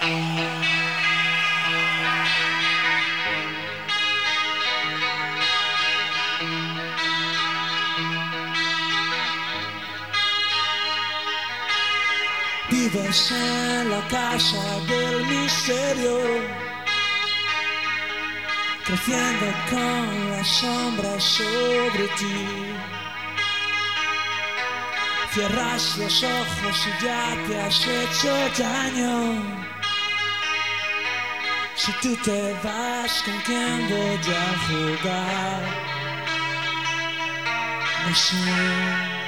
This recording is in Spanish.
Vives en la casa del misterio, creciendo con las sombras sobre ti. Cierras los ojos y ya te has hecho daño. Si tú te vas, ¿con quién voy a jugar? No sé.